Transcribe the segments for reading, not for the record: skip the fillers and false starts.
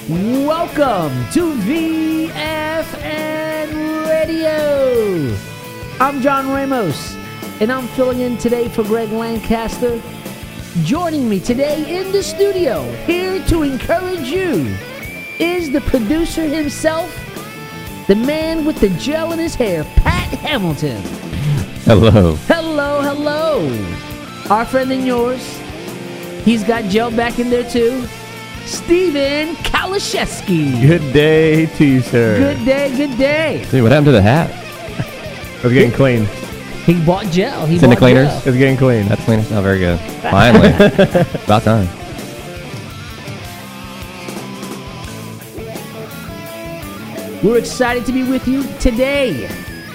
Welcome to VFN Radio. I'm John Ramos, and I'm filling in today for Greg Lancaster. Joining me today in the studio, here to encourage you, is the producer himself, the man with the gel in his hair, Pat Hamilton. Hello. Hello, hello. Our friend and yours, he's got gel back in there too, Steven Kalashevsky. Good day to you, sir. Good day, good day. Dude, what happened to the hat? It's getting clean. He bought gel. It's in the cleaners? It's getting clean. That's clean. Oh, very good. Finally. About time. We're excited to be with you today.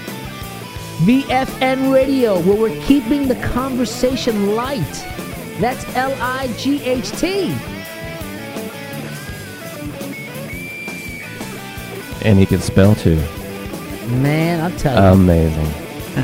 VFN Radio, where we're keeping the conversation light. That's L-I-G-H-T. And he can spell too. Man, I'll tell you. Amazing.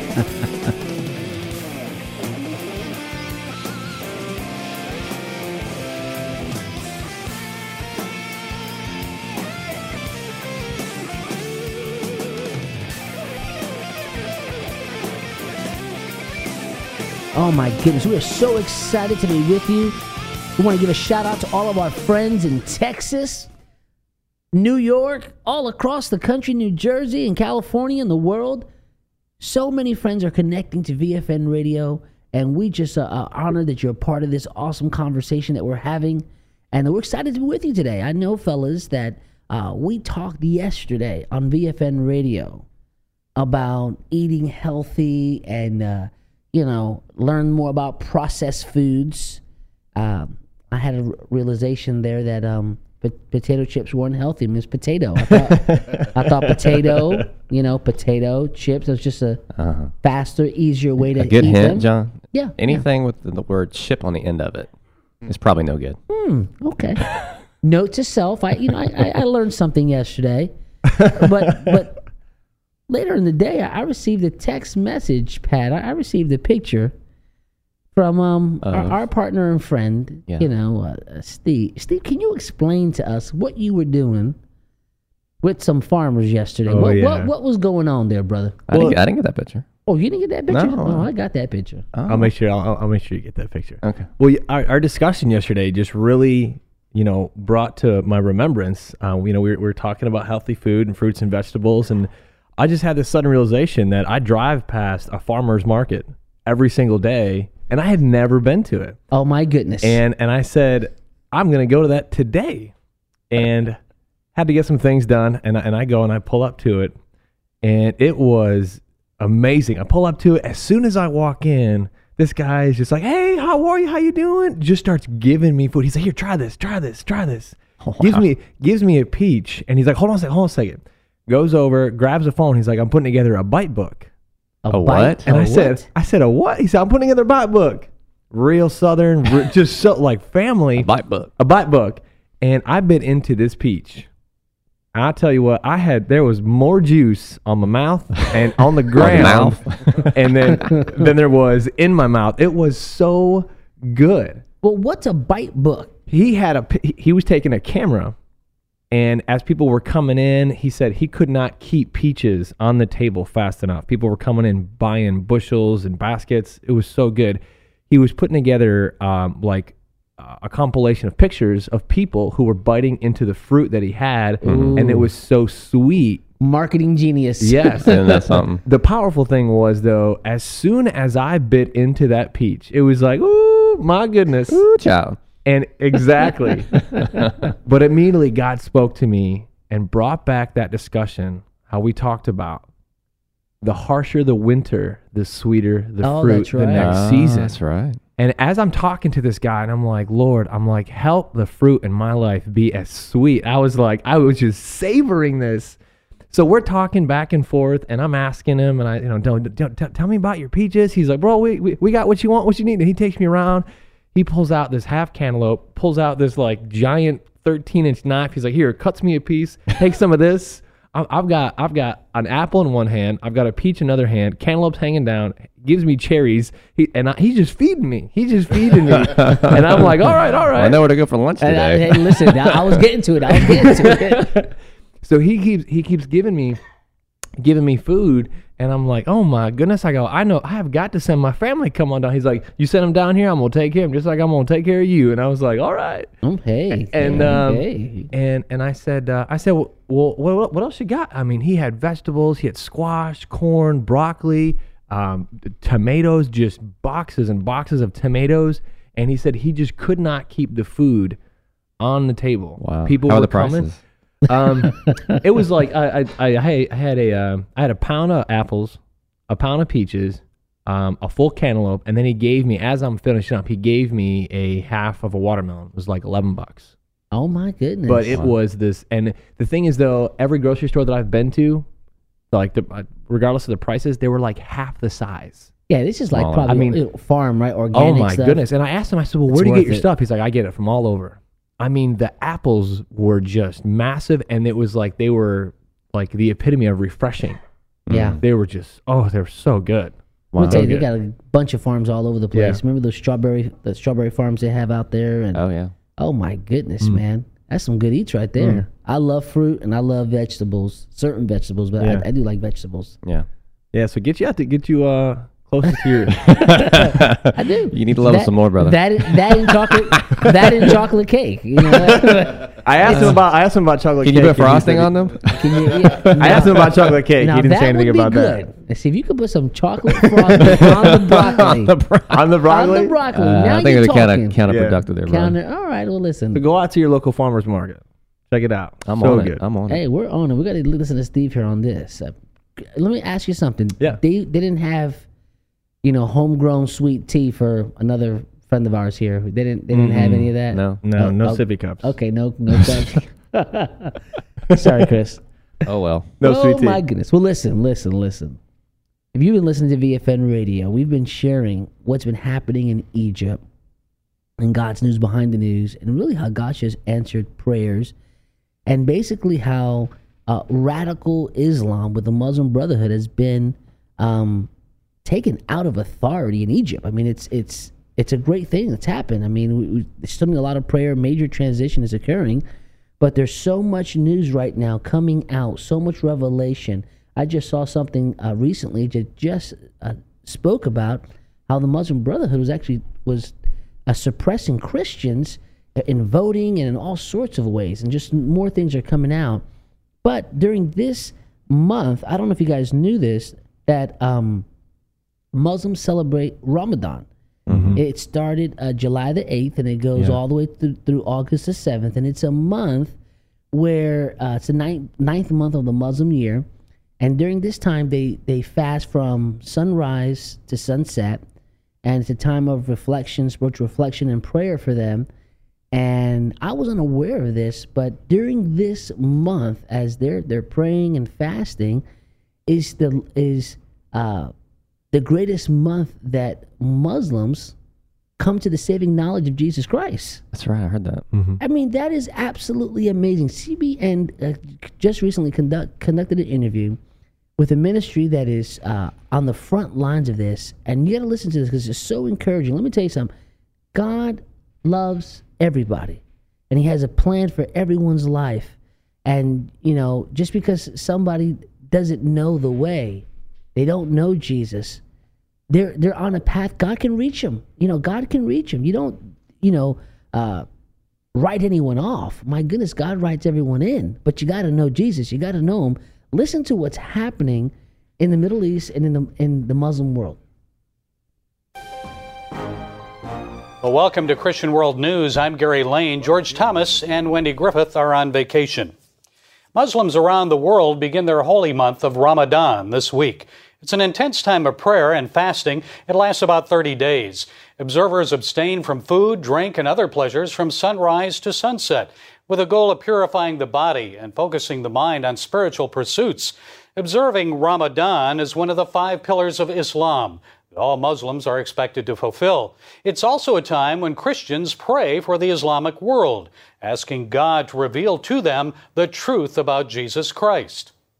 Oh my goodness, we are so excited to be with you. We want to give a shout out to all of our friends in Texas, New York, all across the country, New Jersey and California and the world. So many friends are connecting to VFN Radio, and we just are honored that you're a part of this awesome conversation that we're having, and we're excited to be with you today. I know, fellas, that we talked yesterday on VFN Radio about eating healthy and learn more about processed foods. I had a realization there that potato chips weren't healthy. I mean, it's potato. I thought potato, potato chips. It was just a faster, easier way to eat them. A good hint, John? Yeah. Anything with the word chip on the end of it is probably no good. Okay. Note to self. I learned something yesterday, but later in the day, I received a text message, Pat. I received a picture from our partner and friend, Steve. Steve, can you explain to us what you were doing with some farmers yesterday? What was going on there, brother? I didn't get that picture. Oh, you didn't get that picture? No. Oh, I got that picture. Oh. I'll make sure you get that picture. Okay. Well, our discussion yesterday just really, brought to my remembrance. We were talking about healthy food and fruits and vegetables, and I just had this sudden realization that I drive past a farmer's market every single day, and I had never been to it. Oh, my goodness. And I said, I'm going to go to that today. And had to get some things done, and I go and I pull up to it, and it was amazing. I pull up to it. As soon as I walk in, this guy is just like, hey, how are you? How you doing? Just starts giving me food. He's like, here, try this. Oh, wow. Gives me a peach, and he's like, hold on a second. Goes over, grabs a phone. He's like, I'm putting together a bite book. A what? And I said, a what? He said, I'm putting together a bite book. Real Southern, just so like family. A bite book. A bite book. And I bit into this peach. And I'll tell you what, there was more juice on my mouth and on the ground and than there was in my mouth. It was so good. Well, what's a bite book? He was taking a camera. And as people were coming in, he said he could not keep peaches on the table fast enough. People were coming in buying bushels and baskets. It was so good. He was putting together a compilation of pictures of people who were biting into the fruit that he had, and it was so sweet. Marketing genius. Yes. And that's something. The powerful thing was, though, as soon as I bit into that peach, it was like, ooh, my goodness. Ooh, child. And exactly. But immediately God spoke to me and brought back that discussion, how we talked about the harsher the winter, the sweeter the fruit that's right. the next season. That's right. And as I'm talking to this guy, and I'm like, Lord, help the fruit in my life be as sweet. I was just savoring this. So we're talking back and forth, and I'm asking him, and don't tell me about your peaches. He's like, bro, we got what you want, what you need. And he takes me around. He pulls out this half cantaloupe, pulls out this like giant 13-inch knife. He's like, here, cuts me a piece, take some of this. I've got an apple in one hand, I've got a peach in another hand, cantaloupes hanging down, gives me cherries, he's just feeding me. He's just feeding me. And I'm like, all right. I know where to go for lunch today. Hey, listen, I was getting to it. So he keeps giving me food, and I'm like, oh my goodness. I go, I know I have got to send my family come on down. He's like, you send them down here, I'm gonna take care of them just like I'm gonna take care of you. And I was like, all right. Okay. And okay. and I said, well, what else you got? I mean, he had vegetables, he had squash, corn, broccoli, tomatoes, just boxes and boxes of tomatoes. And he said he just could not keep the food on the table. Wow. People How are were the prices? It was like I had a pound of apples, a pound of peaches, a full cantaloupe, and then he gave me, as I'm finishing up, he gave me a half of a watermelon. It was like $11. Oh my goodness. But it was this, and the thing is though, every grocery store that I've been to, like regardless of the prices, they were like half the size. Yeah, this is like Smaller. probably farm, right? Organic Oh my stuff. goodness! And I asked him, I said, well, where do you worth get your it. stuff? He's like, I get it from all over. I mean, the apples were just massive, and it was like they were like the epitome of refreshing. Yeah. They were just, they were so good. Let me tell you, So they got a bunch of farms all over the place. Yeah. Remember the strawberry farms they have out there? And Oh, yeah. oh my goodness, man. That's some good eats right there. I love fruit and I love vegetables, certain vegetables, but Yeah. I do like vegetables. Yeah. Yeah, so get you closer to your. I do. You need to level some more, brother. That and chocolate, that and chocolate cake. You know, I asked him about chocolate Can cake. you put frosting on them? I asked him about chocolate cake. Now He didn't that say anything would be about good. that. See if you could put some chocolate frosting on the broccoli. On the broccoli. On the broccoli. Now I think you're they're kind talking. of counterproductive there, bro. All right. Well, listen. So go out to your local farmer's market. Check it out. I'm so on good. it. I'm on it. Hey, we're on it. We got to listen to Steve here on this. Let me ask you something. Yeah. They didn't have, homegrown sweet tea for another friend of ours here. They didn't have any of that. No. No, no Oh, sippy cups. Okay, no cups. Sorry, Chris. Oh, well. No oh sweet tea. my goodness. Well, listen. If you've been listening to VFN Radio, we've been sharing what's been happening in Egypt and God's news behind the news, and really how God has answered prayers, and basically how radical Islam with the Muslim Brotherhood has been taken out of authority in Egypt. I mean, it's a great thing that's happened. I mean, there's still a lot of prayer, major transition is occurring, but there's so much news right now coming out, so much revelation. I just saw something recently that just spoke about how the Muslim Brotherhood was suppressing Christians in voting and in all sorts of ways, and just more things are coming out. But during this month, I don't know if you guys knew this, that Muslims celebrate Ramadan. It started July the 8th, and it goes all the way through August the 7th, and it's a month where it's the ninth month of the Muslim year, and during this time they fast from sunrise to sunset, and it's a time of reflection, spiritual reflection, and prayer for them. And I was unaware of this, but during this month, as they're praying and fasting, is the greatest month that Muslims come to the saving knowledge of Jesus Christ. That's right. I heard that. I mean, that is absolutely amazing. CBN just recently conducted an interview with a ministry that is on the front lines of this, and you got to listen to this because it's so encouraging. Let me tell you something. God loves everybody, and He has a plan for everyone's life. And, just because somebody doesn't know the way, they don't know Jesus, they're on a path. God can reach them. God can reach them. You don't, write anyone off. My goodness, God writes everyone in. But you got to know Jesus. You got to know Him. Listen to what's happening in the Middle East and in the Muslim world. Well, welcome to Christian World News. I'm Gary Lane. George Thomas and Wendy Griffith are on vacation. Muslims around the world begin their holy month of Ramadan this week. It's an intense time of prayer and fasting. It lasts about 30 days. Observers abstain from food, drink, and other pleasures from sunrise to sunset, with a goal of purifying the body and focusing the mind on spiritual pursuits. Observing Ramadan is one of the 5 pillars of Islam that all Muslims are expected to fulfill. It's also a time when Christians pray for the Islamic world, asking God to reveal to them the truth about Jesus Christ.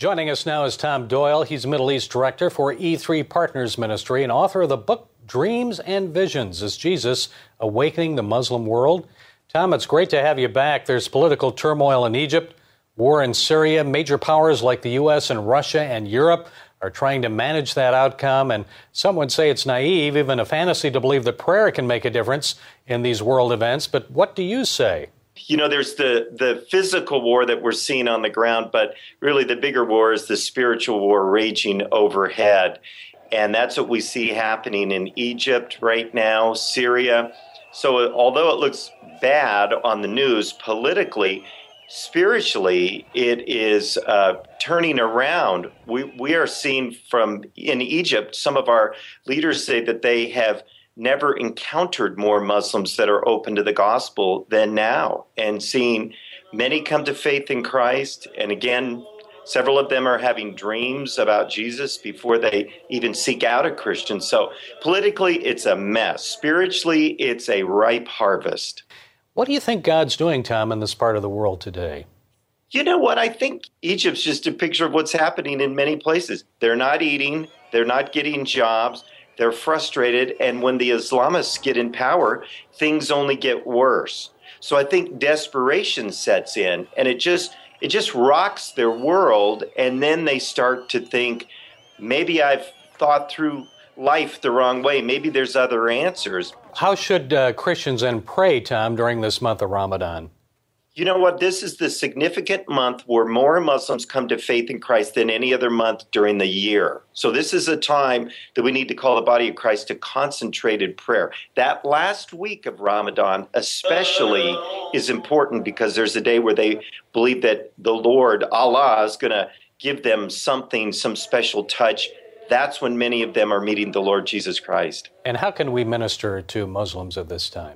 Joining us now is Tom Doyle. He's Middle East Director for E3 Partners Ministry and author of the book Dreams and Visions: Is Jesus Awakening the Muslim World? Tom, it's great to have you back. There's political turmoil in Egypt, war in Syria. Major powers like the U.S. and Russia and Europe are trying to manage that outcome. And some would say it's naive, even a fantasy, to believe that prayer can make a difference in these world events. But what do you say? You know, there's the physical war that we're seeing on the ground, but really the bigger war is the spiritual war raging overhead. And that's what we see happening in Egypt right now, Syria. So although it looks bad on the news politically, spiritually, it is turning around. We are seeing in Egypt, some of our leaders say that they have never encountered more Muslims that are open to the gospel than now, and seeing many come to faith in Christ. And again, several of them are having dreams about Jesus before they even seek out a Christian. So politically, it's a mess. Spiritually, it's a ripe harvest. What do you think God's doing, Tom, in this part of the world today? You know what? I think Egypt's just a picture of what's happening in many places. They're not eating. They're not getting jobs. They're frustrated. And when the Islamists get in power, things only get worse. So I think desperation sets in, and it just rocks their world. And then they start to think, maybe I've thought through life the wrong way. Maybe there's other answers. How should Christians then pray, Tom, during this month of Ramadan? You know what? This is the significant month where more Muslims come to faith in Christ than any other month during the year. So this is a time that we need to call the body of Christ to concentrated prayer. That last week of Ramadan especially is important because there's a day where they believe that the Lord, Allah, is going to give them something, some special touch. That's when many of them are meeting the Lord Jesus Christ. And how can we minister to Muslims at this time?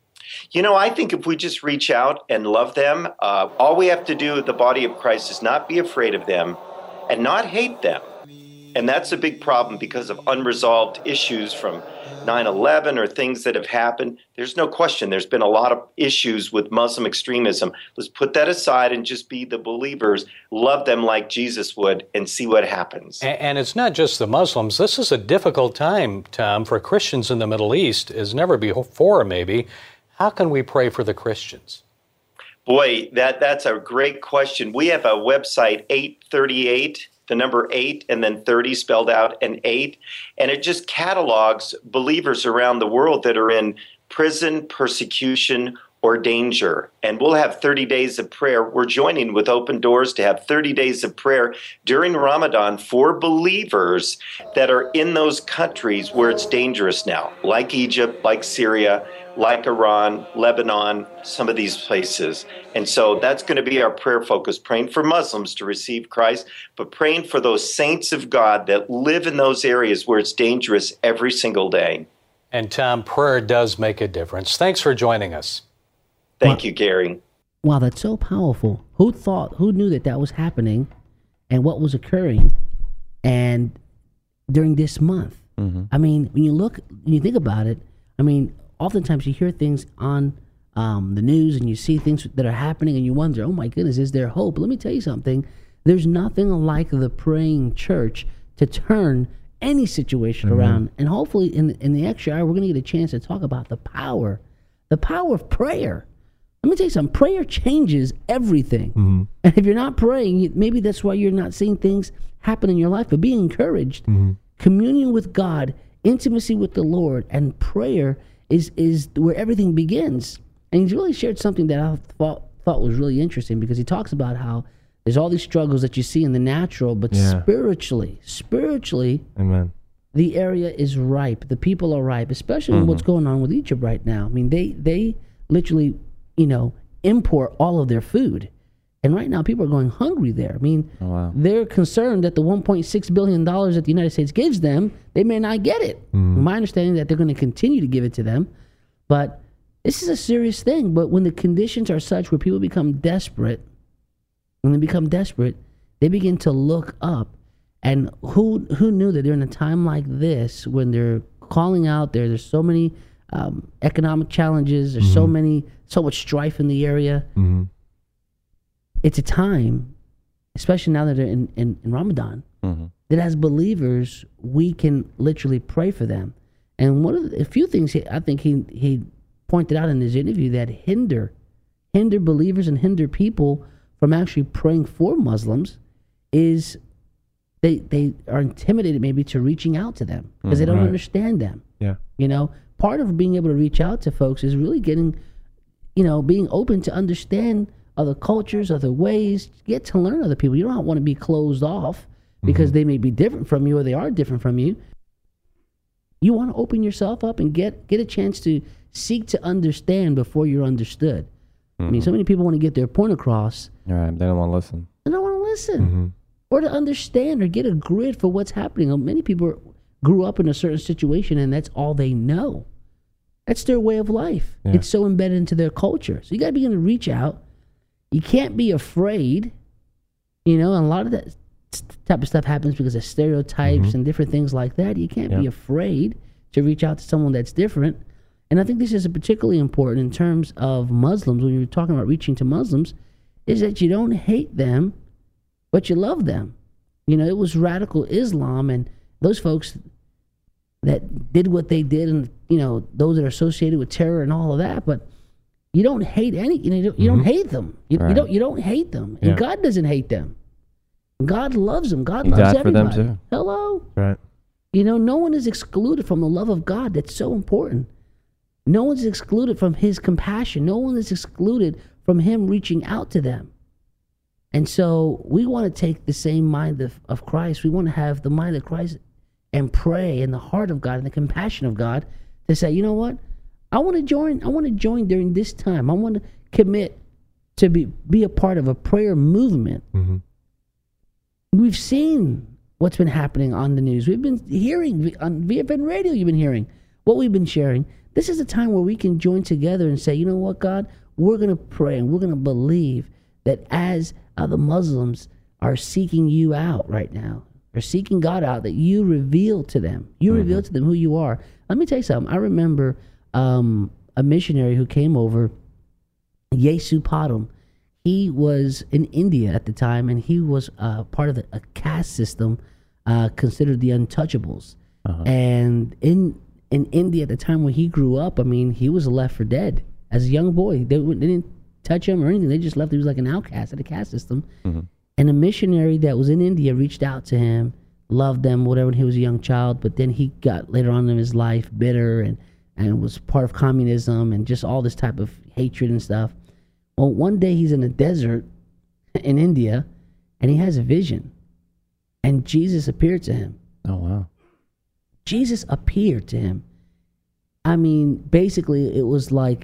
You know, I think if we just reach out and love them, all we have to do, the body of Christ, is not be afraid of them and not hate them. And that's a big problem because of unresolved issues from 9/11 or things that have happened. There's no question there's been a lot of issues with Muslim extremism. Let's put that aside and just be the believers, love them like Jesus would, and see what happens. And it's not just the Muslims. This is a difficult time, Tom, for Christians in the Middle East, as never before maybe. How can we pray for the Christians? Boy, that's a great question. We have a website, 838, the number 8, and then 30 spelled out, and 8. And it just catalogs believers around the world that are in prison, persecution, or danger. And we'll have 30 days of prayer. We're joining with Open Doors to have 30 days of prayer during Ramadan for believers that are in those countries where it's dangerous now, like Egypt, like Syria, like Iran, Lebanon, some of these places. And so that's going to be our prayer focus, praying for Muslims to receive Christ, but praying for those saints of God that live in those areas where it's dangerous every single day. And Tom, prayer does make a difference. Thanks for joining us. Thank you, Gary. Wow, that's so powerful. Who knew that was happening and what was occurring and during this month? Mm-hmm. I mean, when you think about it, I mean, oftentimes you hear things on the news and you see things that are happening and you wonder, oh my goodness, is there hope? Let me tell you something. There's nothing like the praying church to turn any situation around. And hopefully in the extra hour, we're going to get a chance to talk about the power of prayer. Let me tell you something. Prayer changes everything. Mm-hmm. And if you're not praying, maybe that's why you're not seeing things happen in your life. But be encouraged. Mm-hmm. Communion with God, intimacy with the Lord, and prayer is where everything begins. And he's really shared something that I thought was really interesting, because he talks about how there's all these struggles that you see in the natural, but spiritually, Amen. The area is ripe. The people are ripe, especially what's going on with Egypt right now. I mean, they literally, import all of their food. And right now, people are going hungry there. I mean, they're concerned that the $1.6 billion that the United States gives them, they may not get it. My understanding that they're going to continue to give it to them. But this is a serious thing. But when the conditions are such where people become desperate, they begin to look up. And who knew that during a time like this, when they're calling out there's so many economic challenges, there's so much strife in the area. It's a time especially now that they're in Ramadan, that as believers, we can literally pray for them. And one of a few things I think he pointed out in his interview that hinder believers and hinder people from actually praying for Muslims is they are intimidated maybe to reaching out to them because they don't understand them. Yeah. You know, part of being able to reach out to folks is really getting, being open to understand other cultures, other ways, get to learn other people. You don't want to be closed off because they may be different from you or they are different from you. You want to open yourself up and get a chance to seek to understand before you're understood. I mean, so many people want to get their point across. Right, they don't want to listen. They don't want to listen or to understand or get a grid for what's happening. Many people grew up in a certain situation and that's all they know. That's their way of life. Yeah. It's so embedded into their culture. So you got to begin to reach out. You can't be afraid. And a lot of that type of stuff happens because of stereotypes and different things like that. You can't be afraid to reach out to someone that's different. And I think this is particularly important in terms of Muslims, when you're talking about reaching to Muslims, is that you don't hate them, but you love them. It was radical Islam and those folks that did what they did and, those that are associated with terror and all of that, but you don't hate you don't hate them. You don't hate them. And God doesn't hate them. God loves them. God loves everybody. He died for them too. Hello? Right. No one is excluded from the love of God. That's so important. No one's excluded from his compassion. No one is excluded from him reaching out to them. And so we want to take the same mind of Christ. We want to have the mind of Christ and pray in the heart of God and the compassion of God to say, you know what? I want to join during this time. I want to commit to be a part of a prayer movement. We've seen what's been happening on the news. We've been hearing on VFN radio, you've been hearing what we've been sharing. This is a time where we can join together and say, you know what, God, we're going to pray and we're going to believe that as the Muslims are seeking you out right now, are seeking God out, that you reveal to them. You reveal to them who you are. Let me tell you something. I remember a missionary who came over, Yesu Padam. He was in India at the time, and he was part of a caste system considered the untouchables. And in India at the time when he grew up, I mean, he was left for dead as a young boy. They didn't touch him or anything. They just left him. He was like an outcast of the caste system. And a missionary that was in India reached out to him, loved them, whatever, when he was a young child. But then he got later on in his life bitter and was part of communism and just all this type of hatred and stuff. Well, one day he's in a desert in India and he has a vision. And Jesus appeared to him. Oh, wow. Jesus appeared to him. I mean, basically, it was like,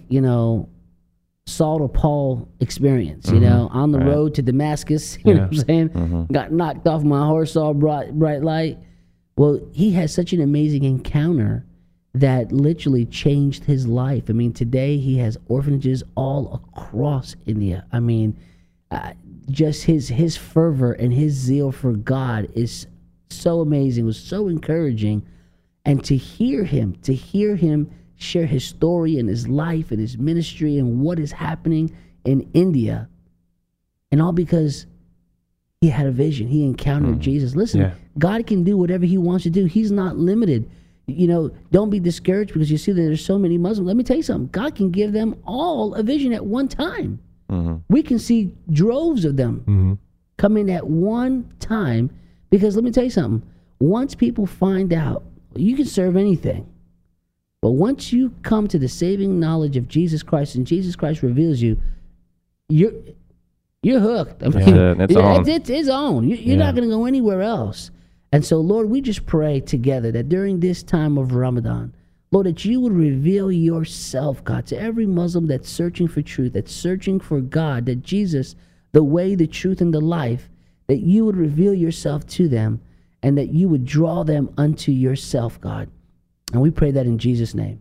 Saul to Paul experience, on the road to Damascus, you know what I'm saying? Got knocked off my horse, saw bright light. Well, he had such an amazing encounter that literally changed his life. I mean, today he has orphanages all across India. I mean, just his fervor and his zeal for God is so amazing, was so encouraging. And to hear him share his story and his life and his ministry and what is happening in India, and all because he had a vision. He encountered Jesus. Listen, God can do whatever he wants to do. He's not limited. Don't be discouraged because you see that there's so many Muslims. Let me tell you something. God can give them all a vision at one time. We can see droves of them come in at one time, because let me tell you something. Once people find out, you can serve anything. But once you come to the saving knowledge of Jesus Christ and Jesus Christ reveals you, you're hooked. I mean, it's on. You're not going to go anywhere else. And so, Lord, we just pray together that during this time of Ramadan, Lord, that you would reveal yourself, God, to every Muslim that's searching for truth, that's searching for God, that Jesus, the way, the truth, and the life, that you would reveal yourself to them and that you would draw them unto yourself, God. And we pray that in Jesus' name.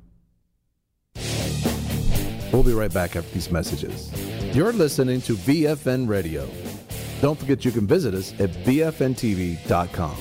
We'll be right back after these messages. You're listening to VFN Radio. Don't forget you can visit us at bfntv.com.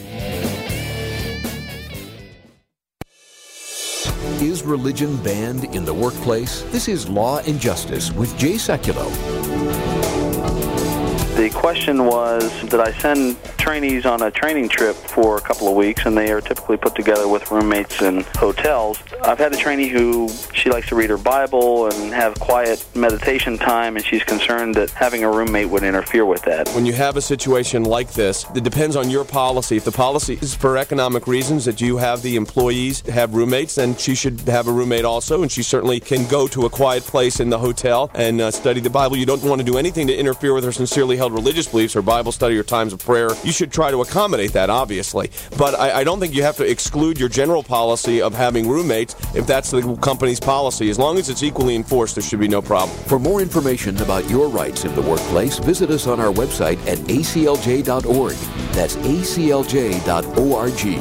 Is religion banned in the workplace? This is Law and Justice with Jay Sekulow. The question question was that I send trainees on a training trip for a couple of weeks, and they are typically put together with roommates in hotels. I've had a trainee who, she likes to read her Bible and have quiet meditation time, and she's concerned that having a roommate would interfere with that. When you have a situation like this, it depends on your policy. If the policy is for economic reasons that you have the employees have roommates, then she should have a roommate also, and she certainly can go to a quiet place in the hotel and study the Bible. You don't want to do anything to interfere with her sincerely held religious beliefs or Bible study or times of prayer. You should try to accommodate that, obviously. But I don't think you have to exclude your general policy of having roommates if that's the company's policy. As long as it's equally enforced, there should be no problem. For more information about your rights in the workplace, visit us on our website at aclj.org. That's aclj.org.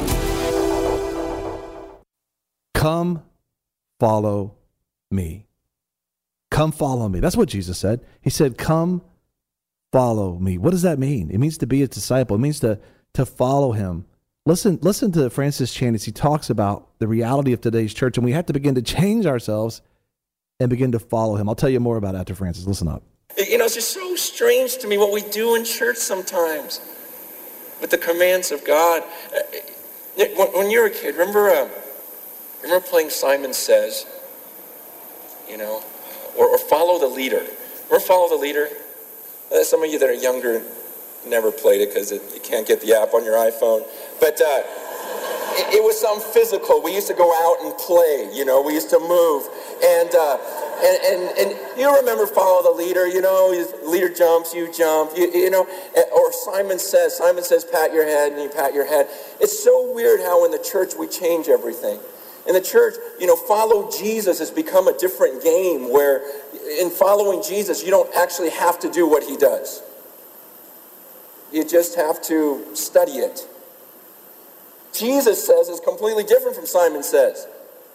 Come follow me. Come follow me. That's what Jesus said. He said, come follow me. What does that mean? It means to be a disciple. It means to follow him. Listen to Francis Chan as he talks about the reality of today's church, and we have to begin to change ourselves and begin to follow him. I'll tell you more about it after Francis. Listen up. You know, it's just so strange to me what we do in church sometimes with the commands of God. When you were a kid, remember playing Simon Says, you know, or Follow the Leader. Remember Follow the Leader? Some of you that are younger never played it because you can't get the app on your iPhone. But it was something physical. We used to go out and play, you know. We used to move. And you remember Follow the Leader, you know. Leader jumps, you jump, you know. Or Simon Says, pat your head, and you pat your head. It's so weird how in the church we change everything. In the church, you know, follow Jesus has become a different game where in following Jesus, you don't actually have to do what he does. You just have to study it. Jesus Says is completely different from Simon Says.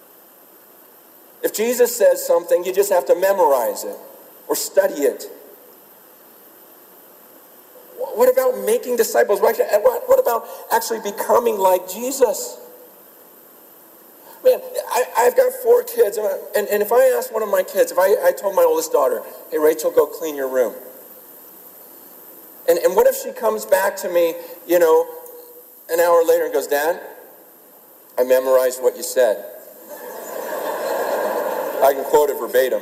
If Jesus says something, you just have to memorize it or study it. What about making disciples? What about actually becoming like Jesus? Man, I've got 4 kids, and if I asked one of my kids, if I told my oldest daughter, hey, Rachel, go clean your room. And what if she comes back to me, you know, an hour later and goes, Dad, I memorized what you said. I can quote it verbatim.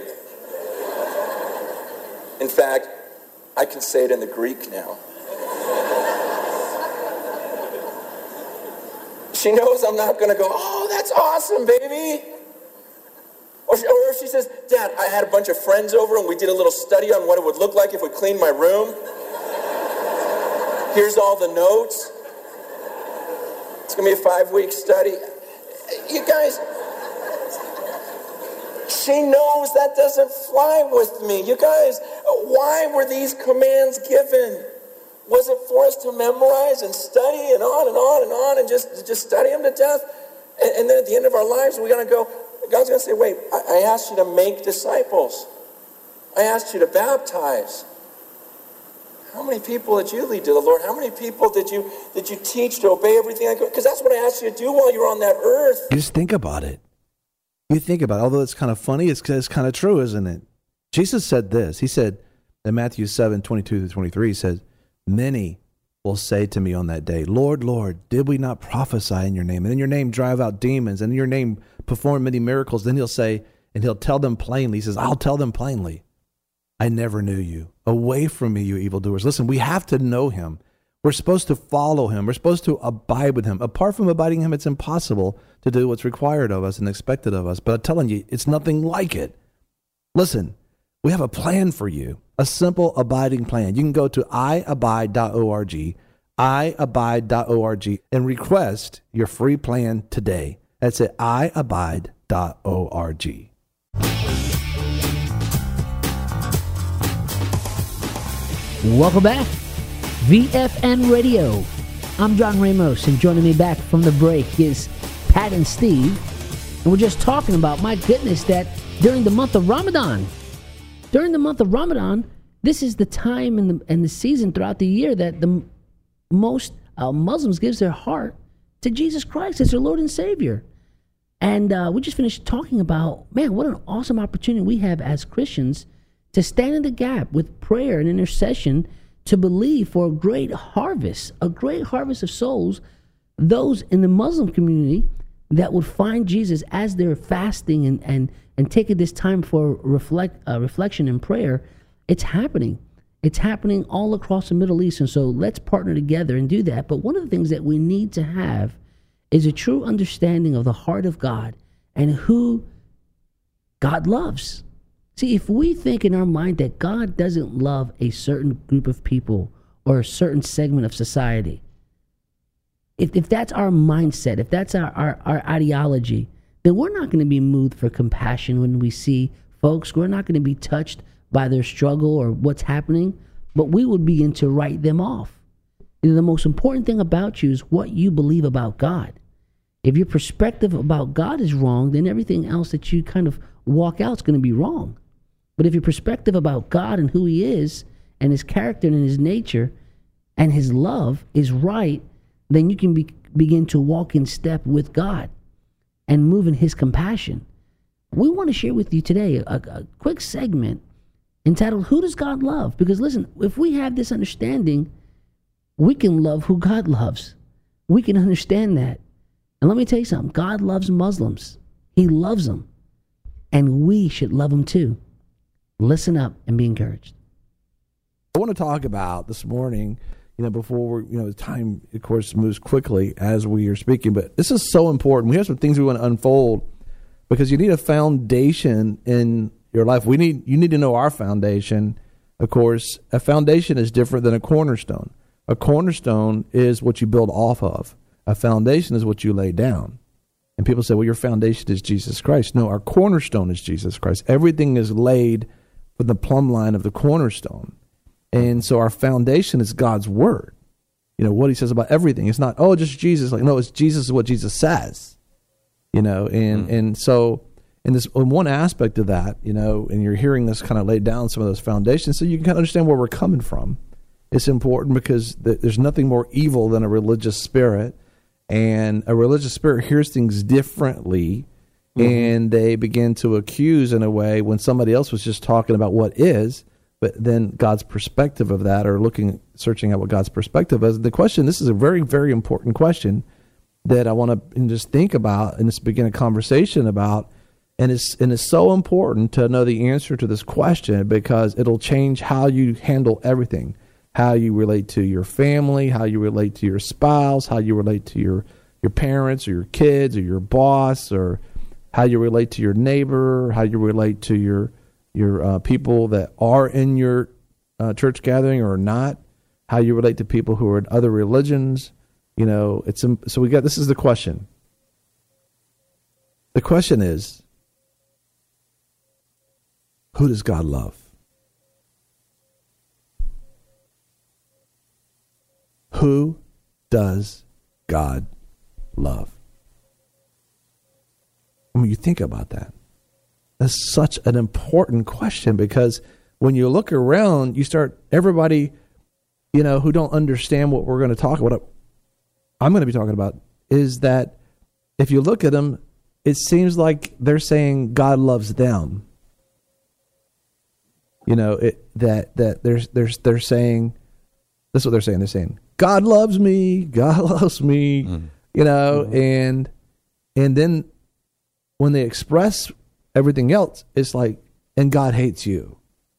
In fact, I can say it in the Greek now. She knows I'm not going to go, oh, that's awesome, baby. Or she says, Dad, I had a bunch of friends over and we did a little study on what it would look like if we cleaned my room. Here's all the notes. It's going to be a 5-week study. You guys, she knows that doesn't fly with me. You guys, why were these commands given? Was it for us to memorize and study and on and on and on and just study them to death? And then at the end of our lives, we're going to go, God's going to say, wait, I asked you to make disciples. I asked you to baptize. How many people did you lead to the Lord? How many people did you teach to obey everything I go? Because that's what I asked you to do while you were on that earth. You just think about it. You think about it. Although it's kind of funny, it's kind of true, isn't it? Jesus said this. He said in Matthew 7:22-23, he says, many will say to me on that day, Lord, Lord, did we not prophesy in your name? And in your name drive out demons, and in your name perform many miracles. Then he'll say, and he'll tell them plainly, he says, I'll tell them plainly, I never knew you. Away from me, you evildoers. Listen, we have to know him. We're supposed to follow him. We're supposed to abide with him. Apart from abiding him, it's impossible to do what's required of us and expected of us. But I'm telling you, it's nothing like it. Listen, we have a plan for you, a simple abiding plan. You can go to iabide.org, iabide.org, and request your free plan today. That's at iabide.org. Welcome back. VFN Radio. I'm John Ramos, and joining me back from the break is Pat and Steve. And we're just talking about, my goodness, that during the month of Ramadan, this is the time and the season throughout the year that the most Muslims gives their heart to Jesus Christ as their Lord and Savior. And we just finished talking about, man, what an awesome opportunity we have as Christians to stand in the gap with prayer and intercession to believe for a great harvest of souls, those in the Muslim community that would find Jesus as they're fasting and taking this time for reflection and prayer. It's happening. It's happening all across the Middle East. And so let's partner together and do that. But one of the things that we need to have is a true understanding of the heart of God and who God loves. See, if we think in our mind that God doesn't love a certain group of people or a certain segment of society, if that's our mindset, if that's our ideology, then we're not going to be moved for compassion when we see folks. We're not going to be touched by their struggle or what's happening, but we would begin to write them off. The most important thing about you is what you believe about God. If your perspective about God is wrong, then everything else that you kind of walk out is going to be wrong. But if your perspective about God and who he is and his character and his nature and his love is right, then you can begin to walk in step with God and move in his compassion. We want to share with you today a quick segment entitled, Who Does God Love? Because listen, if we have this understanding, we can love who God loves. We can understand that. And let me tell you something. God loves Muslims. He loves them. And we should love them too. Listen up and be encouraged. I want to talk about this morning, before the time, of course, moves quickly as we are speaking, but this is so important. We have some things we want to unfold because you need a foundation in your life. You need to know our foundation. Of course, a foundation is different than a cornerstone. A cornerstone is what you build off of. A foundation is what you lay down. And people say, well, your foundation is Jesus Christ. No, our cornerstone is Jesus Christ. Everything is laid from the plumb line of the cornerstone. And so our foundation is God's word. What he says about everything. It's not, just Jesus. No, it's Jesus is what Jesus says. And so in one aspect of that, and you're hearing this kind of lay down some of those foundations so you can kind of understand where we're coming from. It's important because there's nothing more evil than a religious spirit. And a religious spirit hears things differently, and they begin to accuse in a way when somebody else was just talking about what is, but then God's perspective of that, or searching out what God's perspective is. The question, this is a very, very important question that I want to just think about and just begin a conversation about. And it's so important to know the answer to this question because it'll change how you handle everything. How you relate to your family, how you relate to your spouse, how you relate to your parents or your kids or your boss, or how you relate to your neighbor, how you relate to your people that are in your church gathering or not, how you relate to people who are in other religions. So this is the question. The question is, who does God love? Who does God love? When you think about that, that's such an important question because when you look around, everybody, who don't understand what we're going to talk about, I'm going to be talking about, is that if you look at them, it seems like they're saying God loves them. They're saying, this is what they're saying. They're saying, God loves me. God loves me. And then when they express everything else, it's like, and God hates you.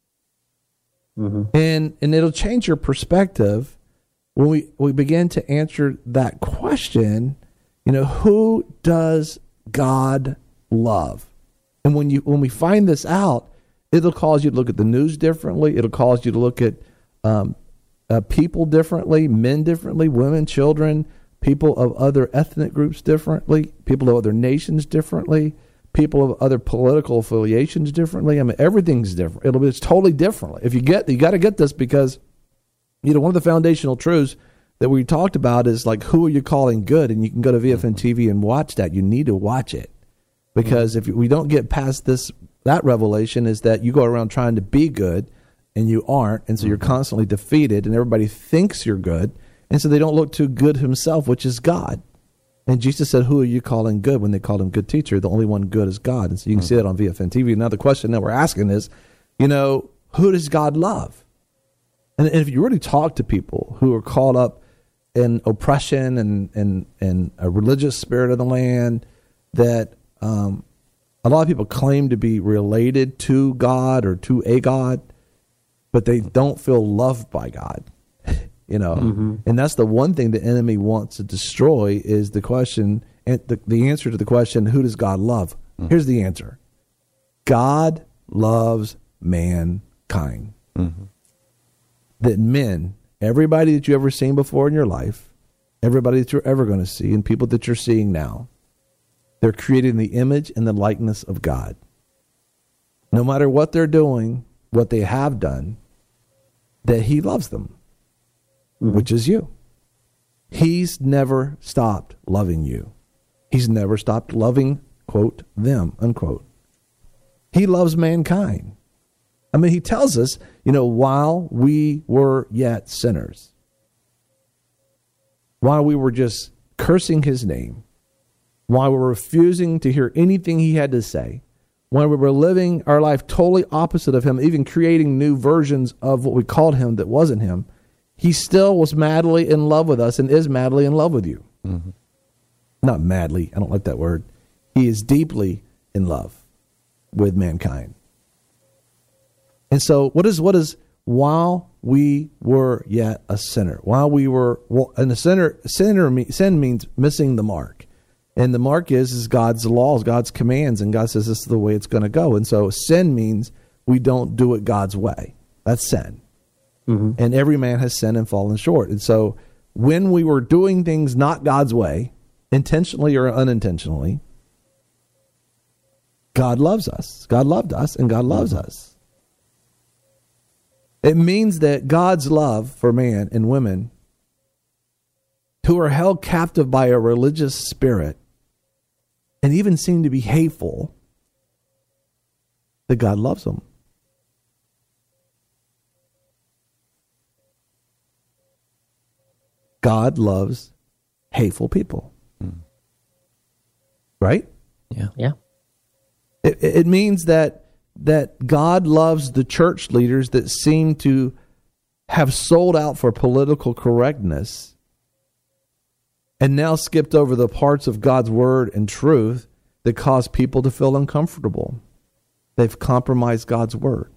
And it'll change your perspective when we begin to answer that question. Who does God love? And when we find this out, it'll cause you to look at the news differently. It'll cause you to look at people differently, men differently, women, children, people of other ethnic groups differently, people of other nations differently, people of other political affiliations differently. I mean, everything's different. It's totally different. You got to get this because, one of the foundational truths that we talked about is like, who are you calling good? And you can go to VFN TV and watch that. You need to watch it because if we don't get past that revelation is that you go around trying to be good and you aren't, and so you're constantly defeated, and everybody thinks you're good, and so they don't look to good himself, which is God. And Jesus said, who are you calling good? When they called him good teacher, the only one good is God. And so you can see that on VFN TV. Now the question that we're asking is, who does God love? And if you really talk to people who are caught up in oppression and a religious spirit of the land, that a lot of people claim to be related to God or to a God, but they don't feel loved by God. And that's the one thing the enemy wants to destroy is the question, and the answer to the question, who does God love? Here's the answer. God loves mankind. That men, everybody that you've ever seen before in your life, everybody that you're ever going to see, and people that you're seeing now, they're created in the image and the likeness of God. No matter what they're doing, what they have done, that he loves them, which is you. He's never stopped loving you. He's never stopped loving, quote, them, unquote. He loves mankind. I mean, he tells us, while we were yet sinners, while we were just cursing his name, while we were refusing to hear anything he had to say, when we were living our life totally opposite of him, even creating new versions of what we called him that wasn't him, he still was madly in love with us and is madly in love with you. Not madly, I don't like that word. He is deeply in love with mankind. And so what is while we were yet a sinner, while we were, and sin means missing the mark. And the mark is God's laws, God's commands, and God says this is the way it's going to go. And so sin means we don't do it God's way. That's sin. And every man has sinned and fallen short. And so when we were doing things not God's way, intentionally or unintentionally, God loves us. God loved us, and God loves us. It means that God's love for man and women who are held captive by a religious spirit and even seem to be hateful, that God loves them. God loves hateful people. Right? Yeah. It means that God loves the church leaders that seem to have sold out for political correctness and now skipped over the parts of God's word and truth that cause people to feel uncomfortable. They've compromised God's word.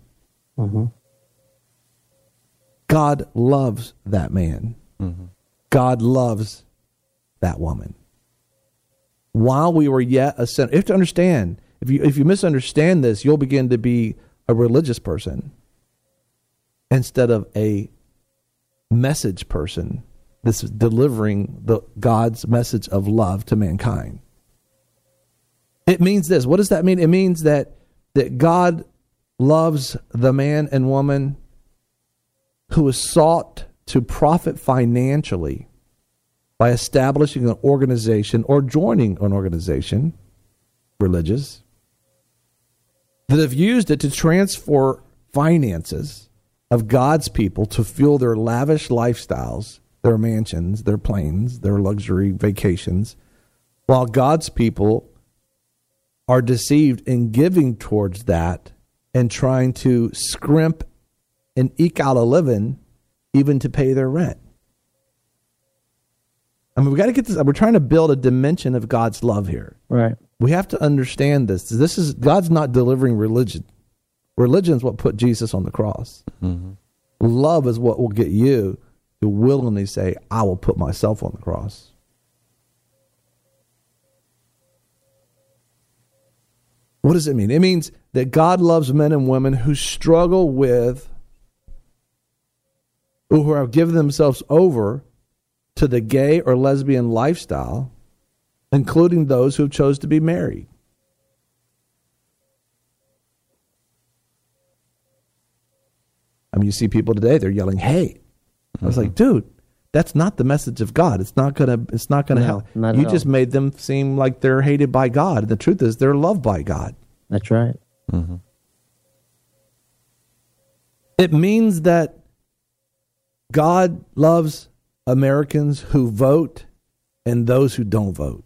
God loves that man. God loves that woman. While we were yet a sinner, you have to understand, if you misunderstand this, you'll begin to be a religious person instead of a message person that's delivering God's message of love to mankind. It means this. What does that mean? It means that God loves the man and woman who is sought to profit financially by establishing an organization or joining an organization, religious, that have used it to transfer finances of God's people to fuel their lavish lifestyles, their mansions, their planes, their luxury vacations, while God's people are deceived in giving towards that and trying to scrimp and eke out a living even to pay their rent. I mean, we got to get this. We're trying to build a dimension of God's love here. Right. We have to understand this. This is God's not delivering religion. Religion is what put Jesus on the cross. Love is what will get you to willingly say, I will put myself on the cross. What does it mean? It means that God loves men and women who struggle with, who have given themselves over to the gay or lesbian lifestyle, including those who chose to be married. I mean, you see people today, they're yelling hate. I was like, dude, that's not the message of God. It's not gonna help. You just made them seem like they're hated by God. The truth is they're loved by God. That's right. It means that God loves Americans who vote and those who don't vote.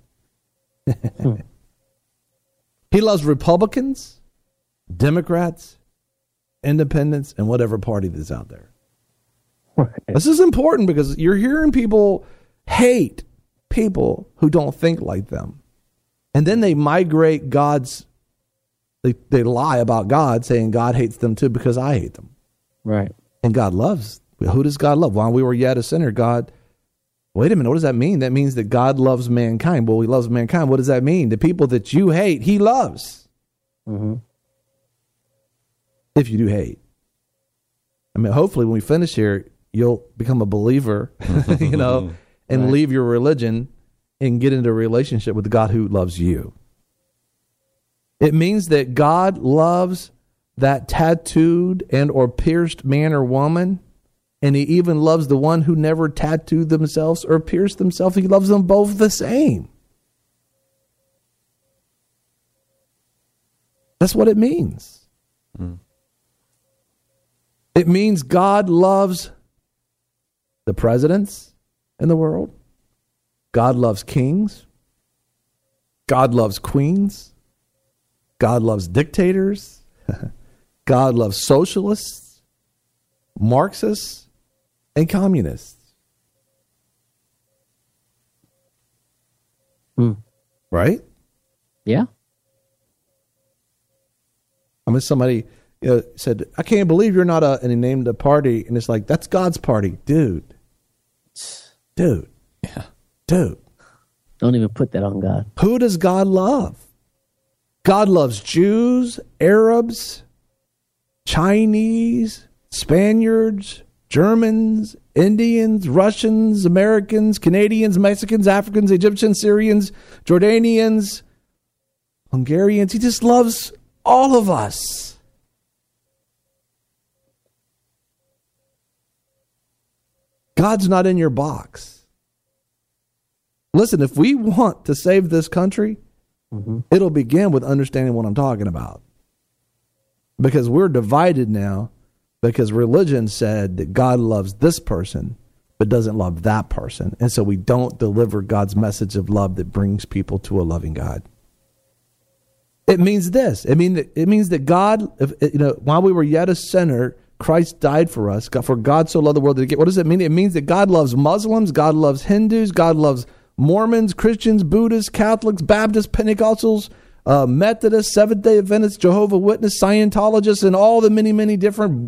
He loves Republicans, Democrats, independents, and whatever party that's out there. This is important because you're hearing people hate people who don't think like them. And then they migrate they lie about God, saying God hates them too because I hate them. Right. And God loves. Who does God love? While we were yet a sinner, God, wait a minute, what does that mean? That means that God loves mankind. Well, he loves mankind. What does that mean? The people that you hate, he loves. Mm-hmm. If you do hate. I mean, hopefully when we finish here, you'll become a believer, and leave your religion and get into a relationship with the God who loves you. It means that God loves that tattooed and or pierced man or woman, and he even loves the one who never tattooed themselves or pierced themselves. He loves them both the same. That's what it means. Mm. It means God loves the presidents in the world. God loves kings. God loves queens. God loves dictators. God loves socialists, Marxists, and communists. Right? Yeah. I mean, somebody said, I can't believe you're not and he named a party, and it's like, that's God's party. Dude. Yeah. Dude. Don't even put that on God. Who does God love? God loves Jews, Arabs, Chinese, Spaniards, Germans, Indians, Russians, Americans, Canadians, Mexicans, Africans, Egyptians, Syrians, Jordanians, Hungarians. He just loves all of us. God's not in your box. Listen, if we want to save this country, it'll begin with understanding what I'm talking about. Because we're divided now because religion said that God loves this person but doesn't love that person. And so we don't deliver God's message of love that brings people to a loving God. It means this. It means that God, while we were yet a sinner, Christ died for us. For God so loved the world that he gave. What does it mean? It means that God loves Muslims, God loves Hindus, God loves Mormons, Christians, Buddhists, Catholics, Baptists, Pentecostals, Methodists, Seventh-day Adventists, Jehovah's Witness, Scientologists, and all the many, many different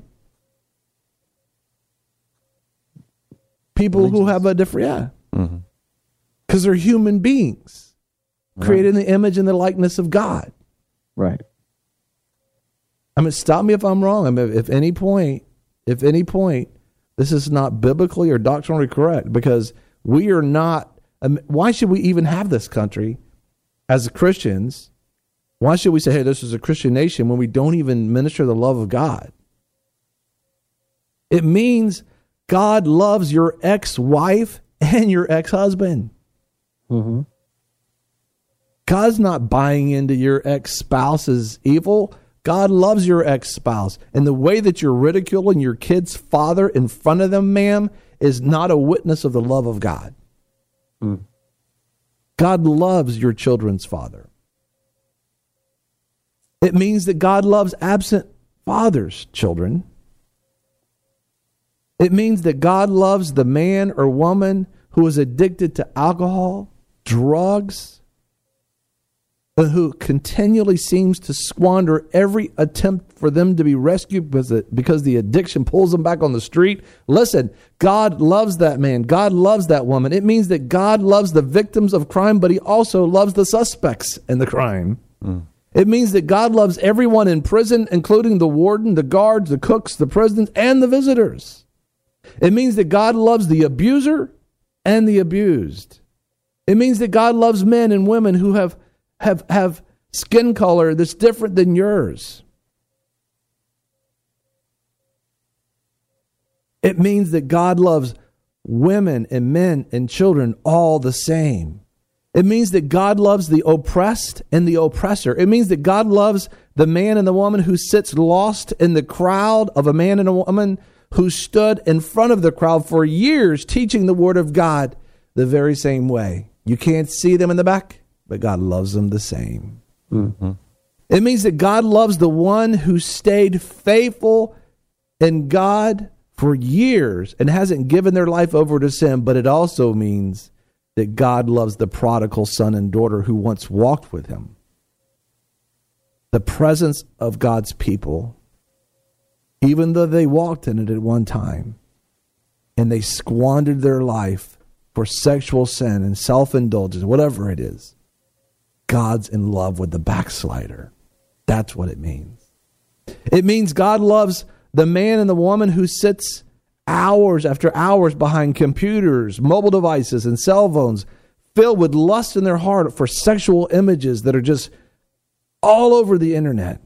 people who have a different, because they're human beings created in the image and the likeness of God. Right. I mean, stop me if I'm wrong. I mean, if any point, this is not biblically or doctrinally correct, because we are not. Why should we even have this country as Christians? Why should we say, hey, this is a Christian nation, when we don't even minister the love of God? It means God loves your ex-wife and your ex-husband. Mm-hmm. God's not buying into your ex-spouse's evil. God loves your ex-spouse. And the way that you're ridiculing your kid's father in front of them, ma'am, is not a witness of the love of God. God loves your children's father. It means that God loves absent fathers' children. It means that God loves the man or woman who is addicted to alcohol, drugs, and who continually seems to squander every attempt for them to be rescued because the addiction pulls them back on the street. Listen, God loves that man. God loves that woman. It means that God loves the victims of crime, but he also loves the suspects in the crime. It means that God loves everyone in prison, including the warden, the guards, the cooks, the presidents, and the visitors. It means that God loves the abuser and the abused. It means that God loves men and women who have skin color that's different than yours. It means that God loves women and men and children all the same. It means that God loves the oppressed and the oppressor. It means that God loves the man and the woman who sits lost in the crowd of a man and a woman who stood in front of the crowd for years teaching the word of God the very same way. You can't see them in the back, but God loves them the same. It means that God loves the one who stayed faithful in God for years and hasn't given their life over to sin, but it also means that God loves the prodigal son and daughter who once walked with him. The presence of God's people, even though they walked in it at one time, and they squandered their life for sexual sin and self-indulgence, whatever it is, God's in love with the backslider. That's what it means. It means God loves the man and the woman who sits hours after hours behind computers, mobile devices, and cell phones, filled with lust in their heart for sexual images that are just all over the internet.